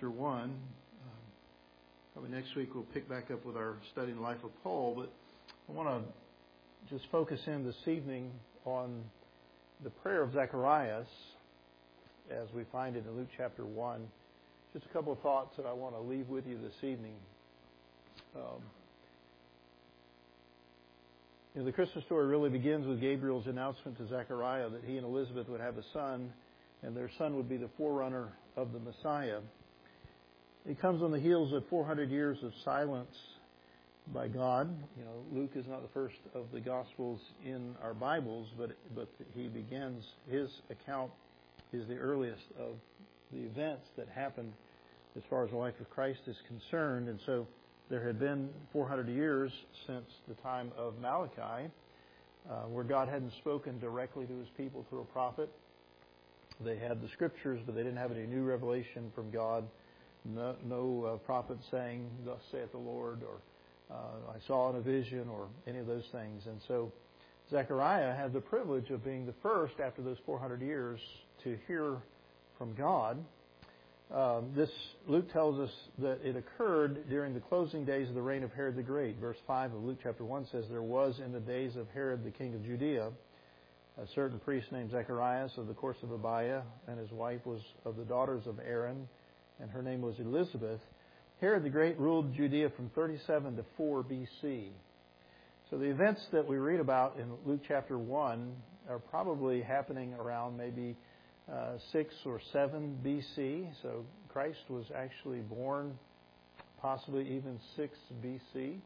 chapter 1. Probably next week we'll pick back up with our study in the life of Paul, but I want to just focus in this evening on the prayer of Zacharias as we find it in Luke chapter 1. Just a couple of thoughts that I want to leave with you this evening. The Christmas story really begins with Gabriel's announcement to Zechariah that he and Elizabeth would have a son, and their son would be the forerunner of the Messiah. It comes on the heels of 400 years of silence by God. Luke is not the first of the Gospels in our Bibles, but he begins, his account is the earliest of the events that happened as far as the life of Christ is concerned. And so there had been 400 years since the time of Malachi, where God hadn't spoken directly to his people through a prophet. They had the Scriptures, but they didn't have any new revelation from God. No prophet saying, "Thus saith the Lord," or "I saw in a vision," or any of those things. And so Zechariah had the privilege of being the first after those 400 years to hear from God. Luke tells us that it occurred during the closing days of the reign of Herod the Great. Verse 5 of Luke chapter 1 says, "There was in the days of Herod the king of Judea a certain priest named Zacharias of the course of Abiah, and his wife was of the daughters of Aaron, and her name was Elizabeth. Herod the Great ruled Judea from 37 to 4 B.C. So the events that we read about in Luke chapter 1 are probably happening around maybe 6 or 7 B.C. So Christ was actually born possibly even 6 B.C.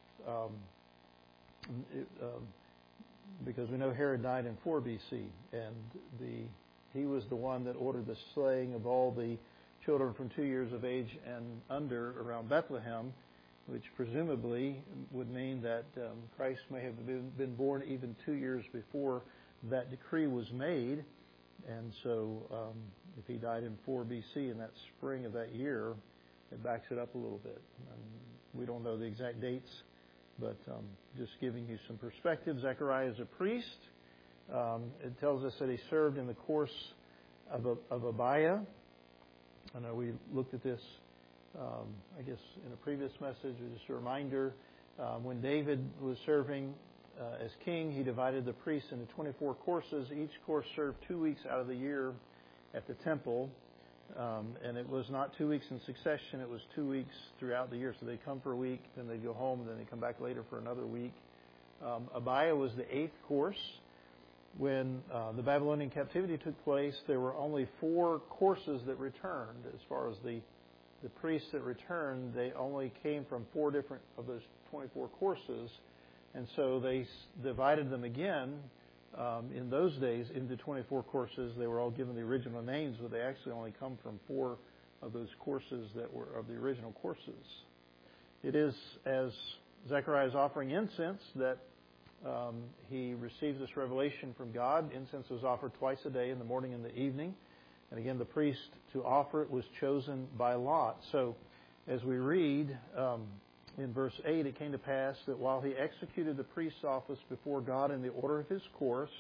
Because we know Herod died in 4 B.C. and he was the one that ordered the slaying of all the children from 2 years of age and under around Bethlehem, which presumably would mean that Christ may have been born even 2 years before that decree was made. And so if he died in 4 B.C. in that spring of that year, it backs it up a little bit. We don't know the exact dates, but just giving you some perspective. Zechariah is a priest. It tells us that he served in the course of Abiah. I know we looked at this, I guess, in a previous message. Just a reminder, when David was serving as king, he divided the priests into 24 courses. Each course served 2 weeks out of the year at the temple. And it was not 2 weeks in succession. It was 2 weeks throughout the year. So they'd come for a week, then they'd go home, and then they'd come back later for another week. Abiah was the 8th course. When the Babylonian captivity took place, there were only 4 courses that returned. As far as the priests that returned, they only came from 4 different of those 24 courses. And so they divided them again in those days into 24 courses. They were all given the original names, but they actually only come from 4 of those courses that were of the original courses. It is as Zechariah is offering incense that he receives this revelation from God. Incense was offered twice a day, in the morning and the evening. And again, the priest to offer it was chosen by lot. So as we read in verse 8, it came to pass that while he executed the priest's office before God in the order of his course,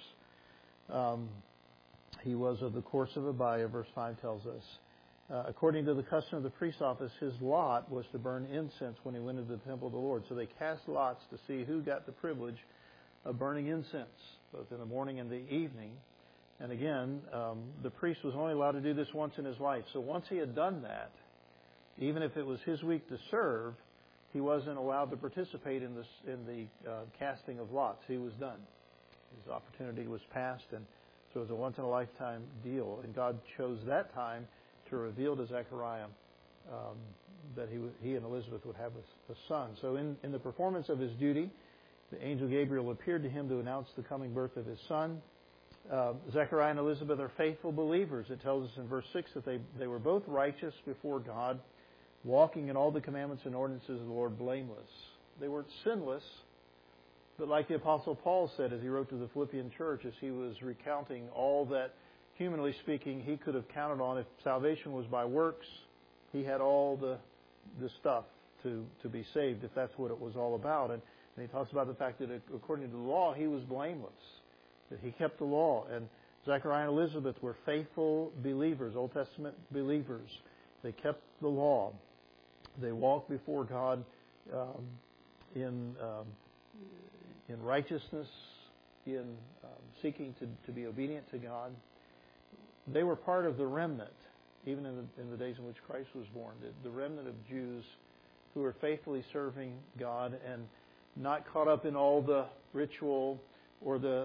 he was of the course of Abiah, verse 5 tells us. According to the custom of the priest's office, his lot was to burn incense when he went into the temple of the Lord. So they cast lots to see who got the privilege of burning incense, both in the morning and the evening. And again, the priest was only allowed to do this once in his life. So once he had done that, even if it was his week to serve, he wasn't allowed to participate in the casting of lots. He was done. His opportunity was past, and so it was a once-in-a-lifetime deal. And God chose that time to reveal to Zechariah that he and Elizabeth would have a son. So in the performance of his duty, the angel Gabriel appeared to him to announce the coming birth of his son. Zechariah and Elizabeth are faithful believers. It tells us in verse 6 that they were both righteous before God, walking in all the commandments and ordinances of the Lord blameless. They weren't sinless, but like the Apostle Paul said as he wrote to the Philippian church, as he was recounting all that, humanly speaking, he could have counted on if salvation was by works, he had all the stuff to be saved, if that's what it was all about. And he talks about the fact that according to the law, he was blameless, that he kept the law. And Zechariah and Elizabeth were faithful believers, Old Testament believers. They kept the law. They walked before God in righteousness, in seeking to be obedient to God. They were part of the remnant, even in the days in which Christ was born, the remnant of Jews who were faithfully serving God and not caught up in all the ritual or the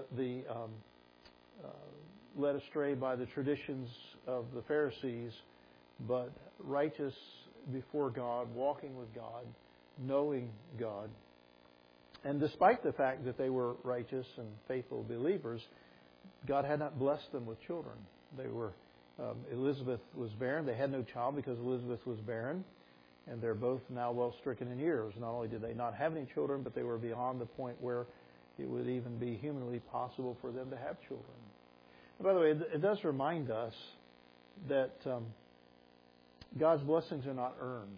led astray by the traditions of the Pharisees, but righteous before God, walking with God, knowing God. And despite the fact that they were righteous and faithful believers, God had not blessed them with children. They were Elizabeth was barren. They had no child because Elizabeth was barren, and they're both now well stricken in years. Not only did they not have any children, but they were beyond the point where it would even be humanly possible for them to have children. And by the way, it does remind us that God's blessings are not earned.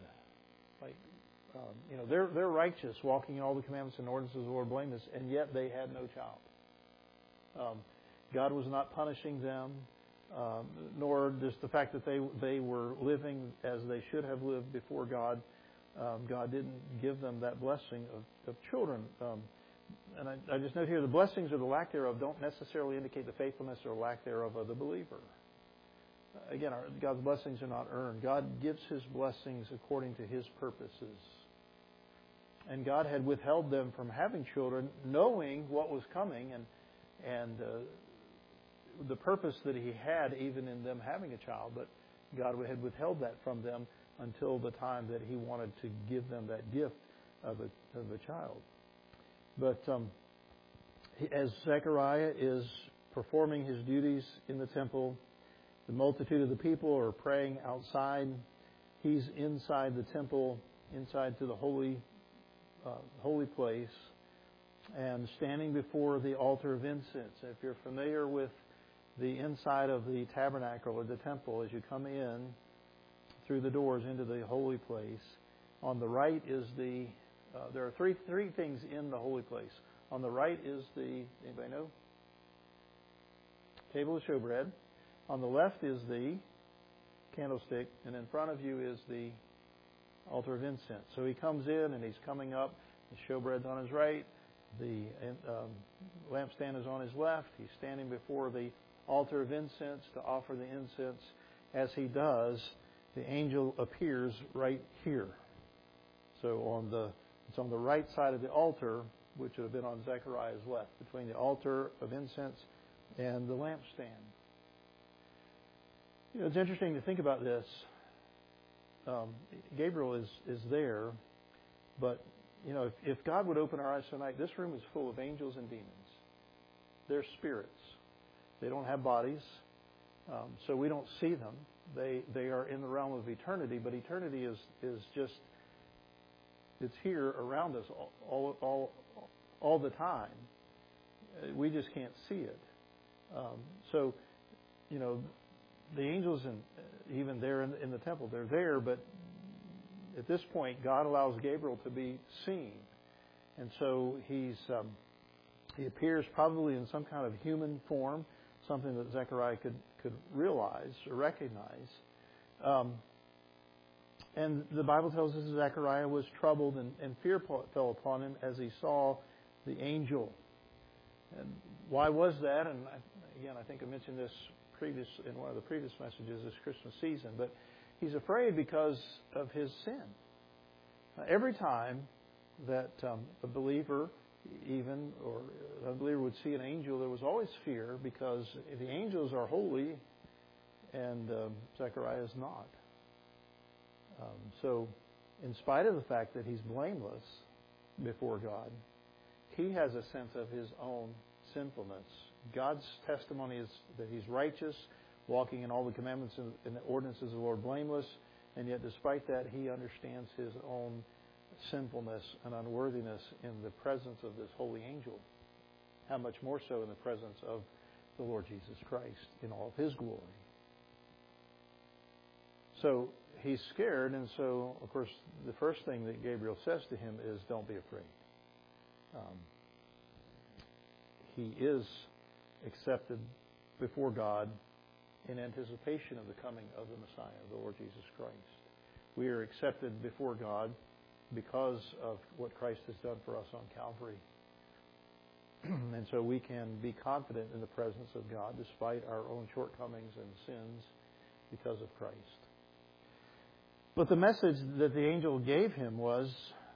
They're righteous, walking in all the commandments and ordinances of the Lord blameless, and yet they had no child. God was not punishing them, nor just the fact that they were living as they should have lived before God. God didn't give them that blessing of children. And I just note here, the blessings or the lack thereof don't necessarily indicate the faithfulness or lack thereof of the believer. Again, God's blessings are not earned. God gives His blessings according to His purposes. And God had withheld them from having children, knowing what was coming and the purpose that He had even in them having a child. But God had withheld that from them until the time that He wanted to give them that gift of a child. But as Zechariah is performing his duties in the temple, the multitude of the people are praying outside. He's inside the temple, inside to the holy place, and standing before the altar of incense. If you're familiar with the inside of the tabernacle or the temple, as you come in through the doors into the holy place, on the right is there are three things in the holy place. On the right is anybody know? Table of showbread. On the left is the candlestick, and in front of you is the altar of incense. So he comes in and he's coming up. The showbread's on his right. The lampstand is on his left. He's standing before the altar of incense to offer the incense. As he does, the angel appears right here. So it's on the right side of the altar, which would have been on Zechariah's left, between the altar of incense and the lampstand. It's interesting to think about this. Gabriel is there, but if God would open our eyes tonight, this room is full of angels and demons. They're spirits. They don't have bodies, so we don't see them. They are in the realm of eternity, but eternity is just, it's here around us all the time. We just can't see it. The angels, and even there in the temple, they're there, but at this point, God allows Gabriel to be seen. And so he appears probably in some kind of human form, something that Zechariah could realize or recognize. And the Bible tells us that Zechariah was troubled and fear fell upon him as he saw the angel. And why was that? And I think I mentioned this in one of the previous messages this Christmas season. But he's afraid because of his sin. Every time that a believer, even, or an unbeliever would see an angel, there was always fear because the angels are holy and Zechariah is not. So, in spite of the fact that he's blameless before God, he has a sense of his own sinfulness. God's testimony is that he's righteous, walking in all the commandments and the ordinances of the Lord blameless, and yet despite that, he understands his own sinfulness and unworthiness in the presence of this holy angel. How much more so in the presence of the Lord Jesus Christ in all of his glory. So he's scared, and so, of course, the first thing that Gabriel says to him is, don't be afraid. He is accepted before God in anticipation of the coming of the Messiah, the Lord Jesus Christ. We are accepted before God because of what Christ has done for us on Calvary. And so we can be confident in the presence of God despite our own shortcomings and sins because of Christ. But the message that the angel gave him was,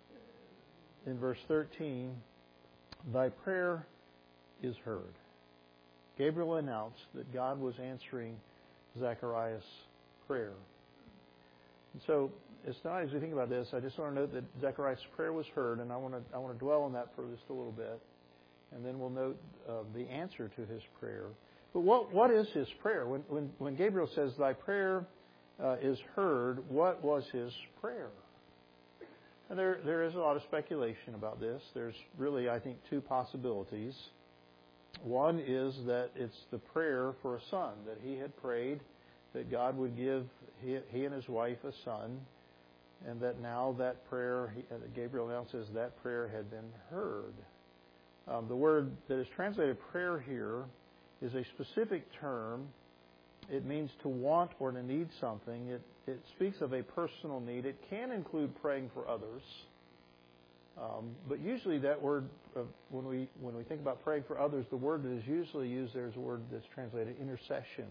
in verse 13, "Thy prayer is heard." Gabriel announced that God was answering Zechariah's prayer. And so, as we think about this, I just want to note that Zechariah's prayer was heard, and I want to dwell on that for just a little bit, and then we'll note the answer to his prayer. But what is his prayer? When Gabriel says, "Thy prayer is heard," what was his prayer? And there is a lot of speculation about this. There's really, I think, two possibilities. One is that it's the prayer for a son, that he had prayed that God would give he and his wife a son, and that now that prayer, Gabriel announces that prayer had been heard. The word that is translated prayer here is a specific term. It means to want or to need something. It speaks of a personal need. It can include praying for others. But usually that word, when we think about praying for others, the word that is usually used there is a word that's translated intercession.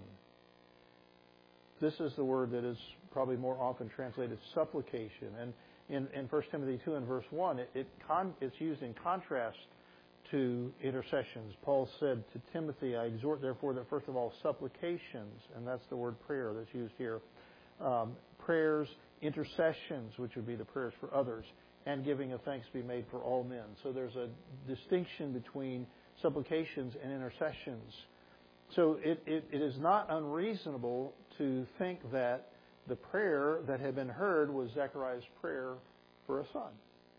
This is the word that is probably more often translated supplication. And in 1 Timothy 2 and verse 1, it's used in contrast to intercessions. Paul said to Timothy, "I exhort therefore that first of all supplications," and that's the word prayer that's used here, prayers, intercessions, which would be the prayers for others, and giving of thanks be made for all men. So there's a distinction between supplications and intercessions. So it is not unreasonable to think that the prayer that had been heard was Zechariah's prayer for a son.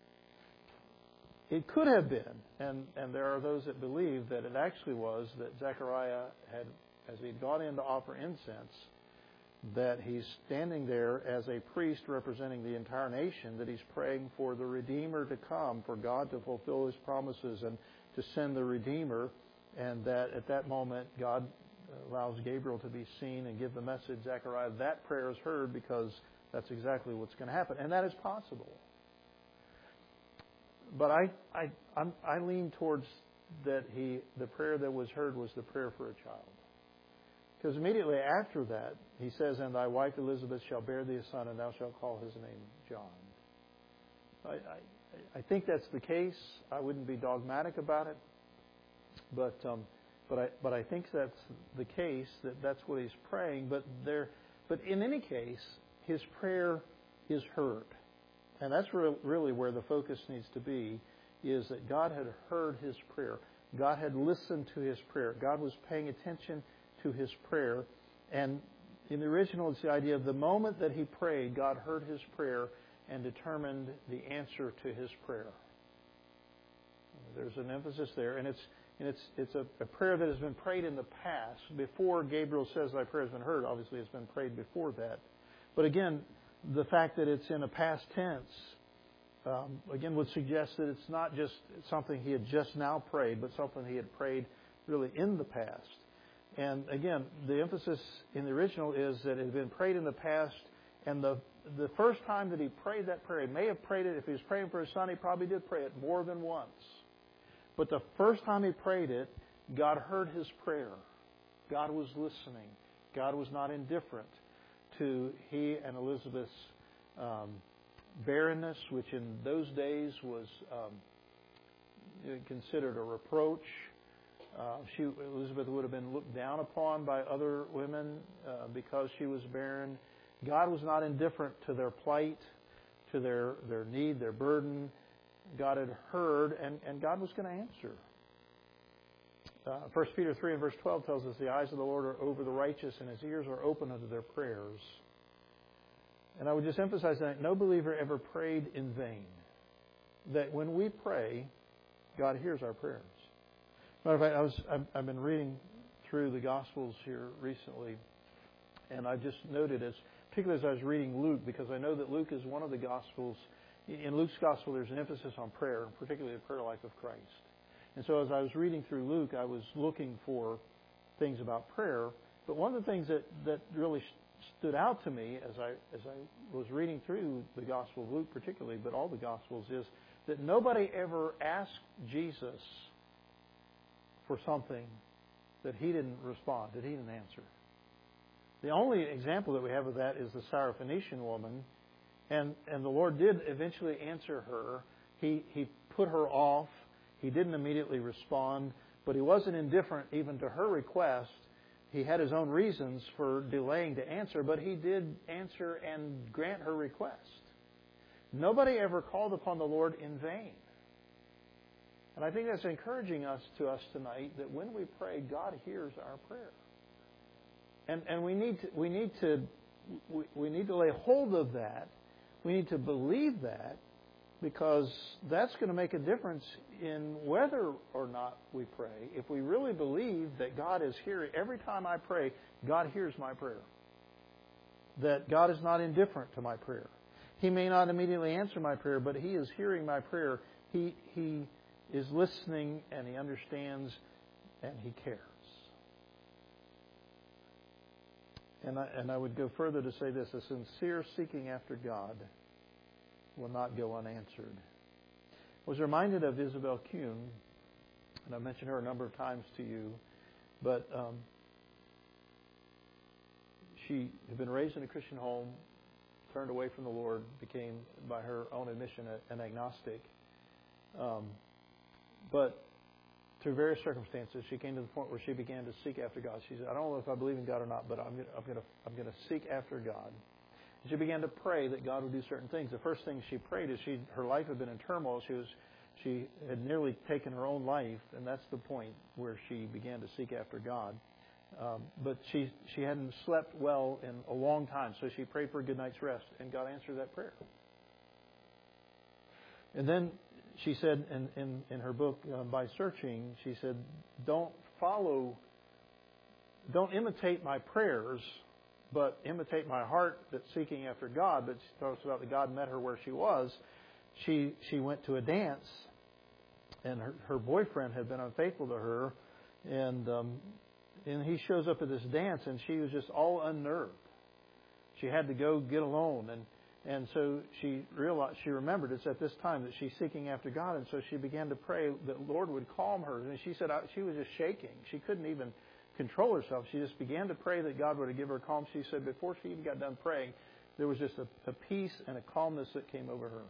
It could have been, and there are those that believe that it actually was, that Zechariah had, as he'd gone in to offer incense, that he's standing there as a priest representing the entire nation, that he's praying for the Redeemer to come, for God to fulfill His promises and to send the Redeemer, and that at that moment God allows Gabriel to be seen and give the message, Zechariah, that prayer is heard, because that's exactly what's going to happen. And that is possible. But I lean towards that the prayer that was heard was the prayer for a child. Because immediately after that, he says, "And thy wife Elizabeth shall bear thee a son, and thou shalt call his name John." I think that's the case. I wouldn't be dogmatic about it, but I think that's the case, that's what he's praying. But in any case, his prayer is heard. And that's really where the focus needs to be, is that God had heard his prayer. God had listened to his prayer. God was paying attention to his prayer. And in the original, it's the idea of the moment that he prayed, God heard his prayer and determined the answer to his prayer. There's an emphasis there. And it's a prayer that has been prayed in the past. Before Gabriel says, "Thy prayer has been heard," obviously it's been prayed before that. But again, the fact that it's in a past tense, again, would suggest that it's not just something he had just now prayed, but something he had prayed really in the past. And again, the emphasis in the original is that it had been prayed in the past, and the first time that he prayed that prayer, he may have prayed it, if he was praying for his son, he probably did pray it more than once. But the first time he prayed it, God heard his prayer. God was listening. God was not indifferent to he and Elizabeth's barrenness, which in those days was considered a reproach. Elizabeth would have been looked down upon by other women because she was barren. God was not indifferent to their plight, to their need, their burden. God had heard, and God was going to answer. 1 Peter 3 and verse 12 tells us, "The eyes of the Lord are over the righteous, and His ears are open unto their prayers." And I would just emphasize that no believer ever prayed in vain. That when we pray, God hears our prayers. Matter of fact, I've been reading through the Gospels here recently, and I just noted, particularly as I was reading Luke, because I know that Luke is one of the Gospels. In Luke's Gospel, there's an emphasis on prayer, particularly the prayer life of Christ. And so as I was reading through Luke, I was looking for things about prayer. But one of the things that really stood out to me as I was reading through the Gospel of Luke particularly, but all the Gospels, is that nobody ever asked Jesus for something that He didn't respond, that He didn't answer. The only example that we have of that is the Syrophoenician woman, and the Lord did eventually answer her. He put her off. He didn't immediately respond, but He wasn't indifferent even to her request. He had His own reasons for delaying to answer, but He did answer and grant her request. Nobody ever called upon the Lord in vain. And I think that's encouraging to us tonight, that when we pray, God hears our prayer. And we need to lay hold of that. We need to believe that, because that's going to make a difference in whether or not we pray. If we really believe that God is hearing, every time I pray, God hears my prayer. That God is not indifferent to my prayer. He may not immediately answer my prayer, but He is hearing my prayer. He is listening, and He understands, and He cares. And I would go further to say this: a sincere seeking after God will not go unanswered. I was reminded of Isabel Kuhn, and I've mentioned her a number of times to you, but she had been raised in a Christian home, turned away from the Lord, became, by her own admission, an agnostic. But through various circumstances, she came to the point where she began to seek after God. She said, "I don't know if I believe in God or not, but I'm going to seek after God." And she began to pray that God would do certain things. The first thing she prayed is her life had been in turmoil. She had nearly taken her own life, and that's the point where she began to seek after God. But she hadn't slept well in a long time, so she prayed for a good night's rest, and God answered that prayer. And then she said in her book, By Searching, she said, don't imitate my prayers, but imitate my heart that's seeking after God. But she talks about that God met her where she was. She went to a dance, and her boyfriend had been unfaithful to her, and he shows up at this dance, and she was just all unnerved. She had to go get alone, and so she remembered it's at this time that she's seeking after God, and so she began to pray that the Lord would calm her. And she said she was just shaking. She couldn't even control herself. She just began to pray that God would give her calm. She said before she even got done praying, there was just a peace and a calmness that came over her.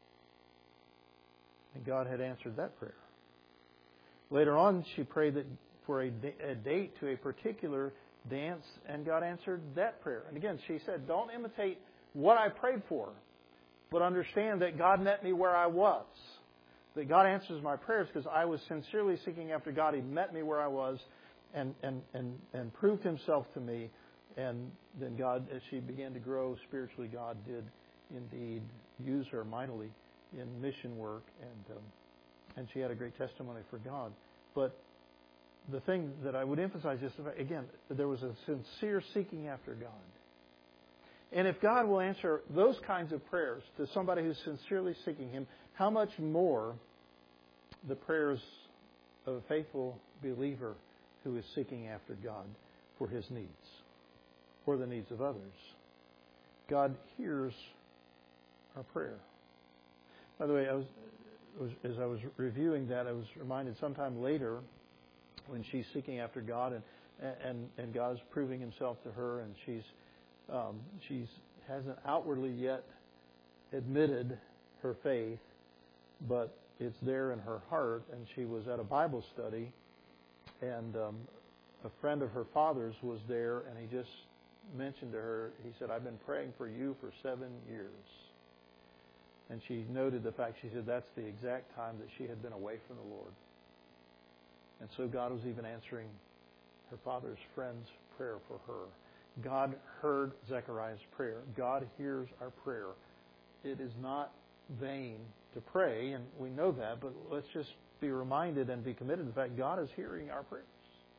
And God had answered that prayer. Later on, she prayed for a date to a particular dance, and God answered that prayer. And again, she said, don't imitate what I prayed for, but understand that God met me where I was. That God answers my prayers because I was sincerely seeking after God. He met me where I was and proved Himself to me. And then God, as she began to grow spiritually, God did indeed use her mightily in mission work, and she had a great testimony for God. But the thing that I would emphasize is, again, there was a sincere seeking after God. And if God will answer those kinds of prayers to somebody who's sincerely seeking Him, how much more the prayers of a faithful believer who is seeking after God for his needs or the needs of others. God hears our prayer. By the way, as I was reviewing that, I was reminded sometime later when she's seeking after God and God's proving Himself to her, and she hasn't outwardly yet admitted her faith, but it's there in her heart. And she was at a Bible study, and a friend of her father's was there, and he just mentioned to her, he said, "I've been praying for you for 7 years." And she noted the fact, she said that's the exact time that she had been away from the Lord. And so God was even answering her father's friend's prayer for her. God heard Zechariah's prayer. God hears our prayer. It is not vain to pray, and we know that, but let's just be reminded and be committed to the fact God is hearing our prayers.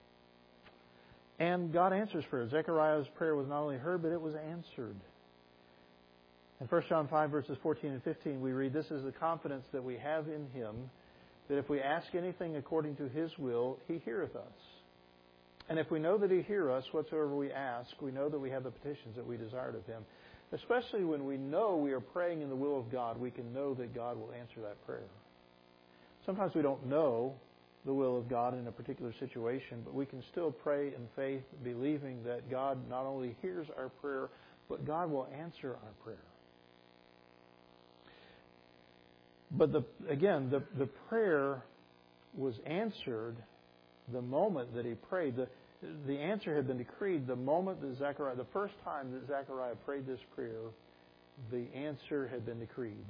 And God answers prayer. Zechariah's prayer was not only heard, but it was answered. In 1 John 5, verses 14 and 15, we read, "This is the confidence that we have in Him, that if we ask anything according to His will, He heareth us. And if we know that He hears us whatsoever we ask, we know that we have the petitions that we desired of Him. Especially when we know we are praying in the will of God, we can know that God will answer that prayer. Sometimes we don't know the will of God in a particular situation, but we can still pray in faith, believing that God not only hears our prayer, but God will answer our prayer. But the prayer was answered the moment that he prayed. The answer had been decreed the moment that Zechariah, the first time that Zechariah prayed this prayer, the answer had been decreed.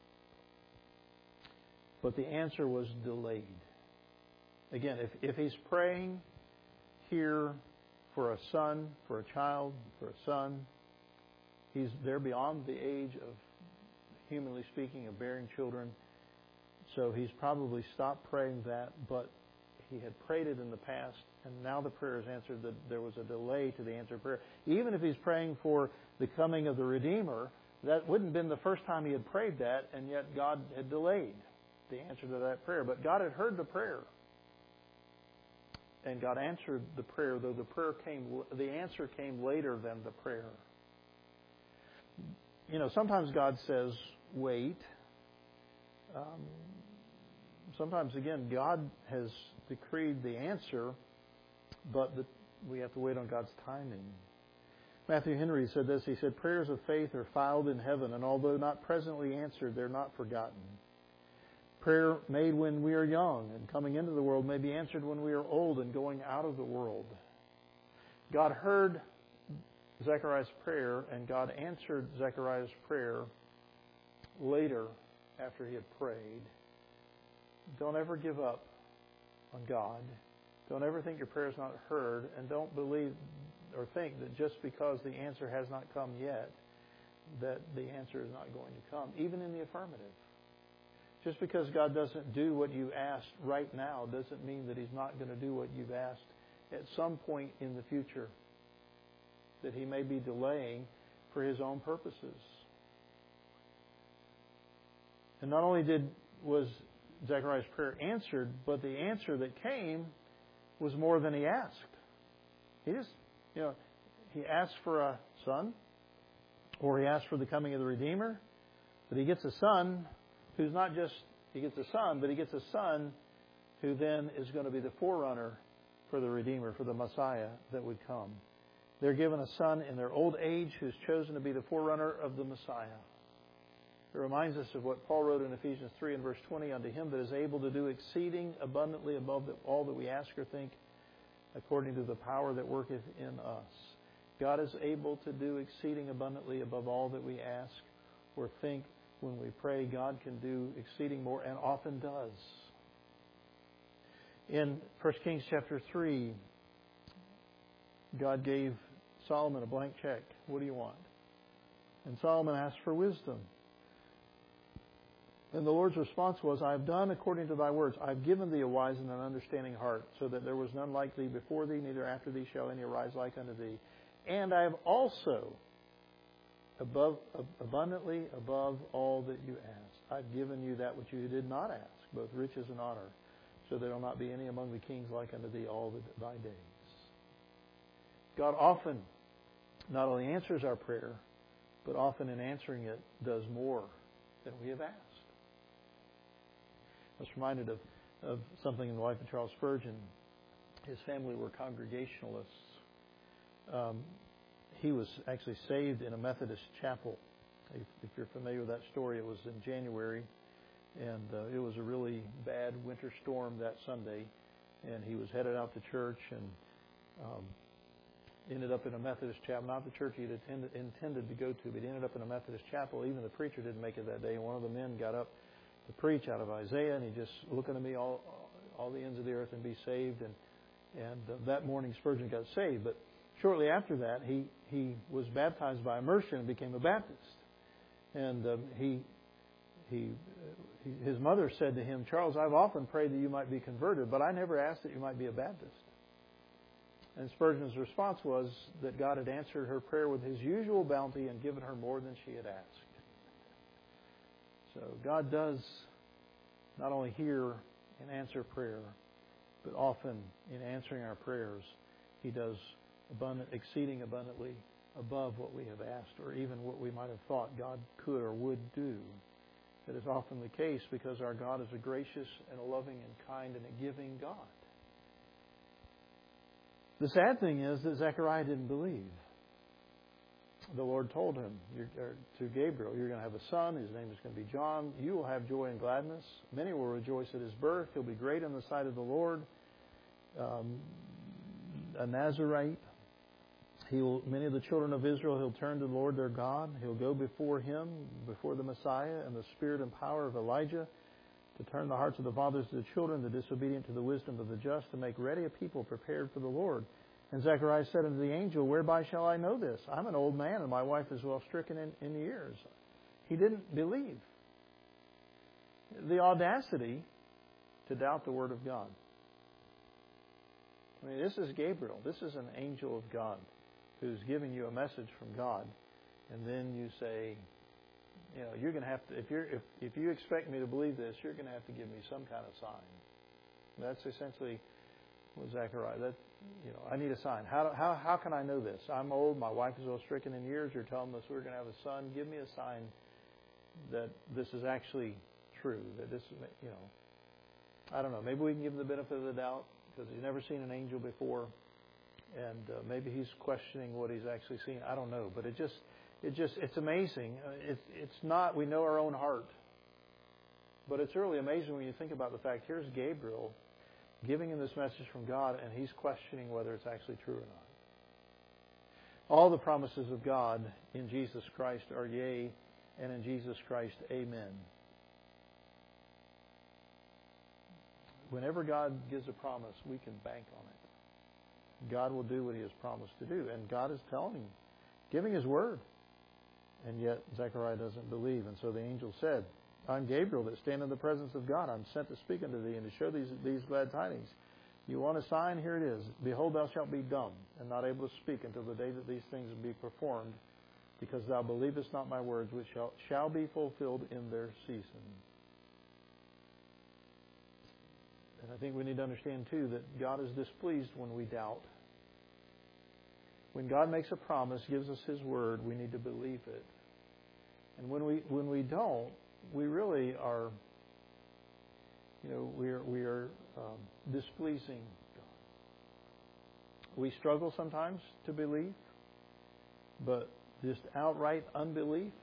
But the answer was delayed. Again, if he's praying here for a son, for a child, for a son, they're beyond the age of, humanly speaking, of bearing children. So he's probably stopped praying that, but he had prayed it in the past, and now the prayer is answered. That there was a delay to the answer of prayer. Even if he's praying for the coming of the Redeemer, that wouldn't have been the first time he had prayed that, and yet God had delayed the answer to that prayer. But God had heard the prayer, and God answered the prayer, though the answer came later than the prayer. Sometimes God says, wait. Sometimes, again, God has decreed the answer, but we have to wait on God's timing. Matthew Henry said this. He said, prayers of faith are filed in heaven, and although not presently answered, they're not forgotten. Prayer made when we are young and coming into the world may be answered when we are old and going out of the world. God heard Zechariah's prayer, and God answered Zechariah's prayer later after he had prayed. Don't ever give up on God. Don't ever think your prayer is not heard, and don't believe or think that just because the answer has not come yet, that the answer is not going to come, even in the affirmative. Just because God doesn't do what you asked right now doesn't mean that He's not going to do what you've asked at some point in the future, that He may be delaying for His own purposes. And not only was Zechariah's prayer answered, but the answer that came was more than he asked. He asked for a son, or he asked for the coming of the Redeemer, but he gets a son who's not just, he gets a son, but he gets a son who then is going to be the forerunner for the Redeemer, for the Messiah that would come. They're given a son in their old age who's chosen to be the forerunner of the Messiah. It reminds us of what Paul wrote in Ephesians 3 and verse 20, unto Him that is able to do exceeding abundantly above all that we ask or think, according to the power that worketh in us. God is able to do exceeding abundantly above all that we ask or think. When we pray, God can do exceeding more, and often does. In 1 Kings chapter 3, God gave Solomon a blank check. What do you want? And Solomon asked for wisdom. And the Lord's response was, I have done according to thy words. I have given thee a wise and an understanding heart, so that there was none like thee before thee, neither after thee shall any arise like unto thee. And I have also abundantly above all that you asked. I've given you that which you did not ask, both riches and honor, so there will not be any among the kings like unto thee all thy days. God often not only answers our prayer, but often in answering it does more than we have asked. I was reminded of something in the life of Charles Spurgeon. His family were Congregationalists. He was actually saved in a Methodist chapel. If you're familiar with that story, it was in January, and it was a really bad winter storm that Sunday, and he was headed out to church and ended up in a Methodist chapel, not the church he had intended to go to, but he ended up in a Methodist chapel. Even the preacher didn't make it that day, and one of the men got up to preach out of Isaiah, and he just, look unto me, all the ends of the earth, and be saved. And that morning Spurgeon got saved, but shortly after that, he was baptized by immersion and became a Baptist. And his mother said to him, Charles, I've often prayed that you might be converted, but I never asked that you might be a Baptist. And Spurgeon's response was that God had answered her prayer with His usual bounty and given her more than she had asked. So God does not only hear and answer prayer, but often in answering our prayers, He does exceeding abundantly above what we have asked or even what we might have thought God could or would do. That is often the case because our God is a gracious and a loving and kind and a giving God. The sad thing is that Zechariah didn't believe. The Lord told him to Gabriel, you're going to have a son. His name is going to be John. You will have joy and gladness. Many will rejoice at his birth. He'll be great in the sight of the Lord. A Nazarite. Many of the children of Israel, he'll turn to the Lord their God. He'll go before him, before the Messiah, in the spirit and power of Elijah, to turn the hearts of the fathers to the children, the disobedient to the wisdom of the just, to make ready a people prepared for the Lord. And Zechariah said unto the angel, whereby shall I know this? I'm an old man, and my wife is well stricken in years. He didn't believe. The audacity to doubt the word of God. I mean, this is Gabriel. This is an angel of God who's giving you a message from God, and then you say, you're going to have to. If you expect me to believe this, you're going to have to give me some kind of sign. That's essentially what Zechariah. I need a sign. How can I know this? I'm old. My wife is well stricken in years. You're telling us we're going to have a son. Give me a sign that this is actually true. That this, I don't know. Maybe we can give him the benefit of the doubt because he's never seen an angel before. And maybe he's questioning what he's actually seen. I don't know, but it's amazing. It's not. We know our own heart, but it's really amazing when you think about the fact. Here's Gabriel giving him this message from God, and he's questioning whether it's actually true or not. All the promises of God in Jesus Christ are yea, and in Jesus Christ, amen. Whenever God gives a promise, we can bank on it. God will do what He has promised to do. And God is telling him, giving His word. And yet Zechariah doesn't believe. And so the angel said, I'm Gabriel that stand in the presence of God. I'm sent to speak unto thee and to show these glad tidings. You want a sign? Here it is. Behold, thou shalt be dumb and not able to speak until the day that these things be performed, because thou believest not my words, which shall be fulfilled in their season. And I think we need to understand, too, that God is displeased when we doubt. When God makes a promise, gives us His word, we need to believe it. And when we don't, we really are, we are displeasing God. We struggle sometimes to believe, but just outright unbelief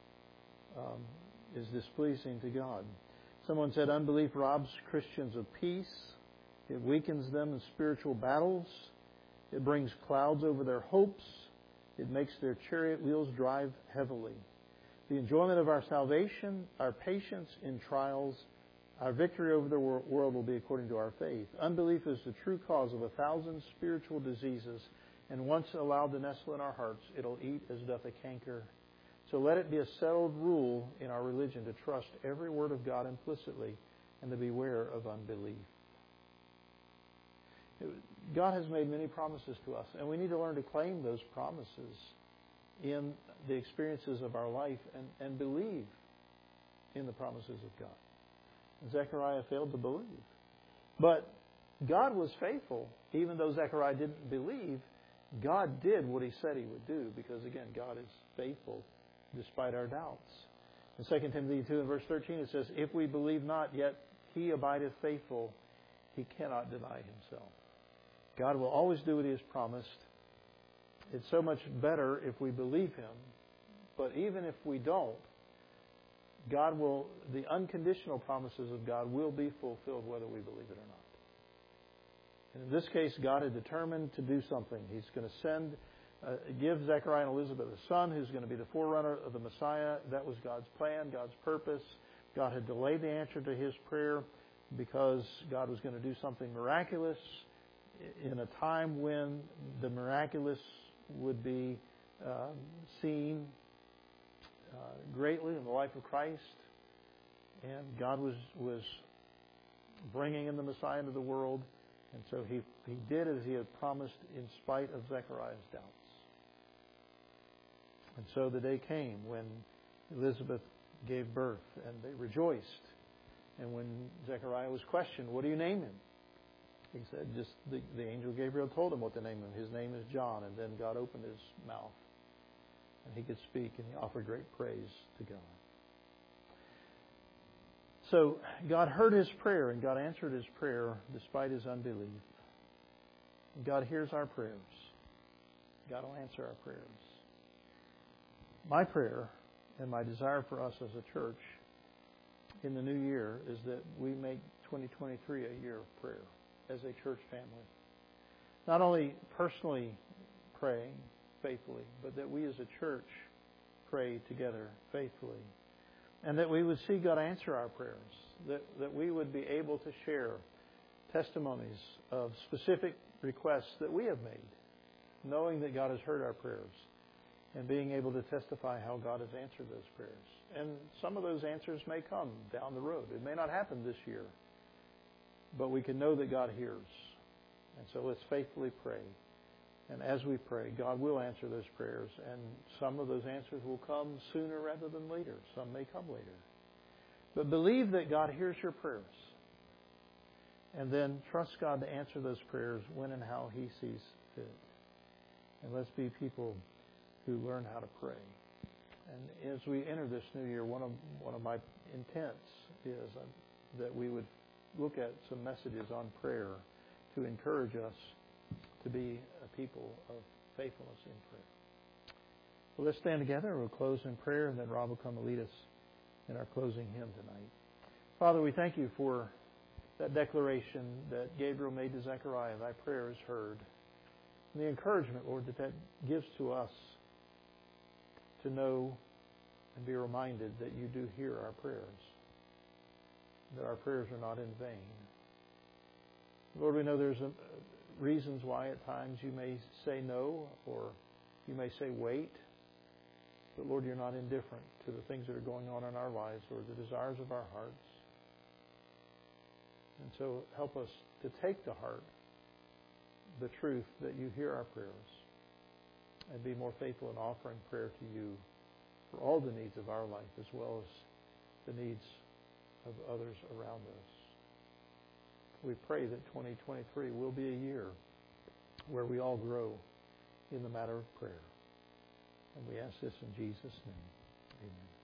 is displeasing to God. Someone said unbelief robs Christians of peace. It weakens them in spiritual battles. It brings clouds over their hopes. It makes their chariot wheels drive heavily. The enjoyment of our salvation, our patience in trials, our victory over the world will be according to our faith. Unbelief is the true cause of 1,000 spiritual diseases, and once allowed to nestle in our hearts, it'll eat as doth a canker. So let it be a settled rule in our religion to trust every word of God implicitly and to beware of unbelief. God has made many promises to us, and we need to learn to claim those promises in the experiences of our life and believe in the promises of God. Zechariah failed to believe. But God was faithful. Even though Zechariah didn't believe, God did what He said He would do, because, again, God is faithful despite our doubts. In 2 Timothy 2 and verse 13 it says, if we believe not, yet He abideth faithful. He cannot deny Himself. God will always do what He has promised. It's so much better if we believe Him. But even if we don't, the unconditional promises of God will be fulfilled whether we believe it or not. And in this case, God had determined to do something. He's going to give Zechariah and Elizabeth a son who's going to be the forerunner of the Messiah. That was God's plan, God's purpose. God had delayed the answer to his prayer because God was going to do something miraculous in a time when the miraculous would be seen greatly in the life of Christ. And God was bringing in the Messiah into the world. And so he did as He had promised in spite of Zechariah's doubts. And so the day came when Elizabeth gave birth and they rejoiced. And when Zechariah was questioned, what do you name him? He said, just the angel Gabriel told him what the name of his name is John, and then God opened his mouth, and he could speak, and he offered great praise to God. So God heard his prayer, and God answered his prayer despite his unbelief. God hears our prayers. God will answer our prayers. My prayer and my desire for us as a church in the new year is that we make 2023 a year of prayer as a church family. Not only personally praying faithfully, but that we as a church pray together faithfully. And that we would see God answer our prayers. That we would be able to share testimonies of specific requests that we have made, knowing that God has heard our prayers, and being able to testify how God has answered those prayers. And some of those answers may come down the road. It may not happen this year, but we can know that God hears. And so let's faithfully pray. And as we pray, God will answer those prayers, and some of those answers will come sooner rather than later. Some may come later. But believe that God hears your prayers, and then trust God to answer those prayers when and how He sees fit. And let's be people who learn how to pray. And as we enter this new year, one of my intents is that we would look at some messages on prayer to encourage us to be a people of faithfulness in prayer. Well, let's stand together and we'll close in prayer, and then Rob will come and lead us in our closing hymn tonight. Father, we thank you for that declaration that Gabriel made to Zechariah, thy prayer is heard. And the encouragement, Lord, that gives to us to know and be reminded that you do hear our prayers, that our prayers are not in vain. Lord, we know there's reasons why at times you may say no, or you may say wait. But Lord, you're not indifferent to the things that are going on in our lives or the desires of our hearts. And so help us to take to heart the truth that you hear our prayers, and be more faithful in offering prayer to you for all the needs of our life as well as the needs of others around us. We pray that 2023 will be a year where we all grow in the matter of prayer. And we ask this in Jesus' name. Amen.